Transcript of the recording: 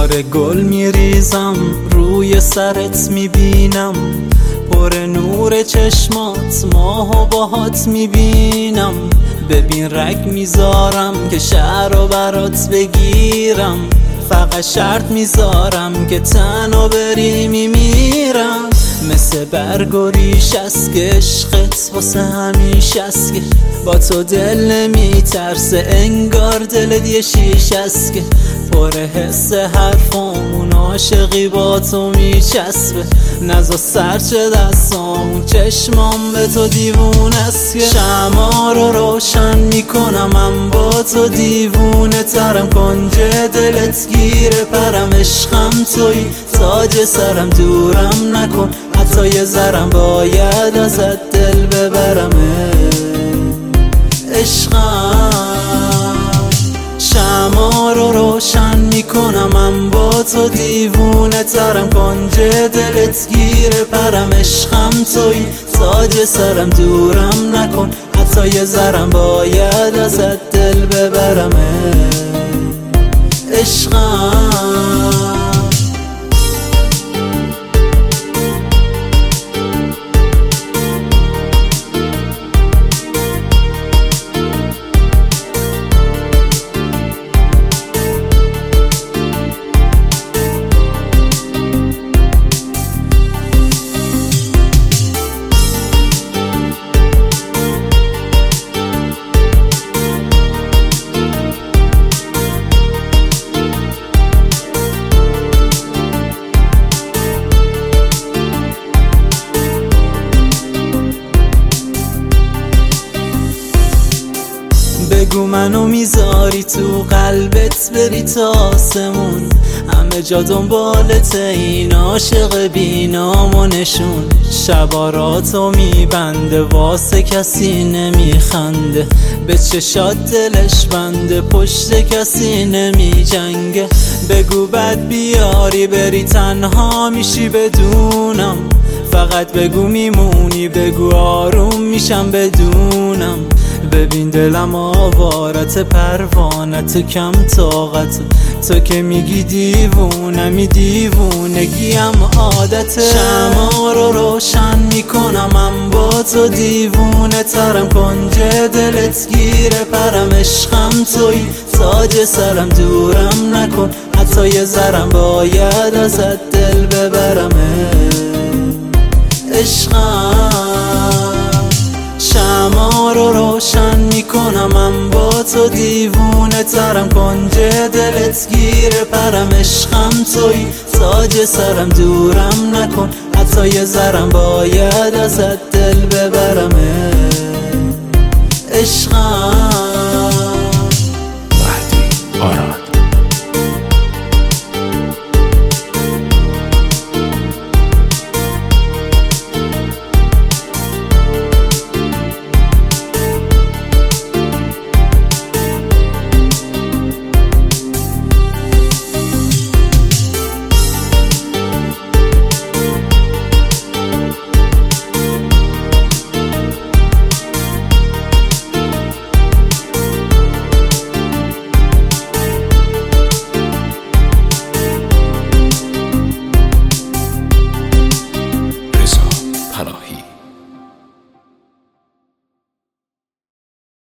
بار گل میریزم روی سرت میبینم، پر نور چشمات ماه و باهات میبینم. ببین رگ میذارم که شهر رو برات بگیرم، فقط شرط میذارم که تنها بری میمیرم. مثل برگ و ریش است که عشقت واسه همیشه است، که با تو دل نمیترسه انگار دلت یه شیش است، که پر حس حرفامون عاشقی با تو میچسبه. نزا سرچه دستامون چشمام به تو دیوونه است، که شمع رو روشن میکنم من با تو دیوونه ترم. کنج دلت گیره پرم، عشقم توی تاج سرم، دورم نکن حتی یه ذرم، باید ازت دل ببرم عشقم. شمع رو روشن میکنم من با تو دیوونه ترم، کنج دلت گیره پرم، عشقم توی تاج سرم، دورم نکن حتی یه ذرم، باید ازت دل ببرم عشقم. بگو منو میذاری تو قلبت بری تا آسمون، همه جا دنبالت این عاشق بینامونشون. شباراتو میبنده واسه کسی نمیخنده، به چشات دلش بنده پشت کسی نمیجنگه. بگو بد بیاری بری تنها میشی بدونم، فقط بگو میمونی بگو آروم میشم بدونم. ببین دلم آوارت پروانت کم طاقت، تو که میگی دیوونمی دیوونگیم عادت. شمع رو روشن میکنم من با تو دیوونه ترم، کنج دلت گیره پرم، عشقم توی تاج سرم، دورم نکن حتی یه ذرم، باید ازت دل ببرم عشقم. شمع رو روشن میکنم من با تو دیوونه ترم، کنج دلت گیره پرم، عشقم توی تاج سرم، دورم نکن حتی یه ذرم، باید ازت دل ببرم عشقم.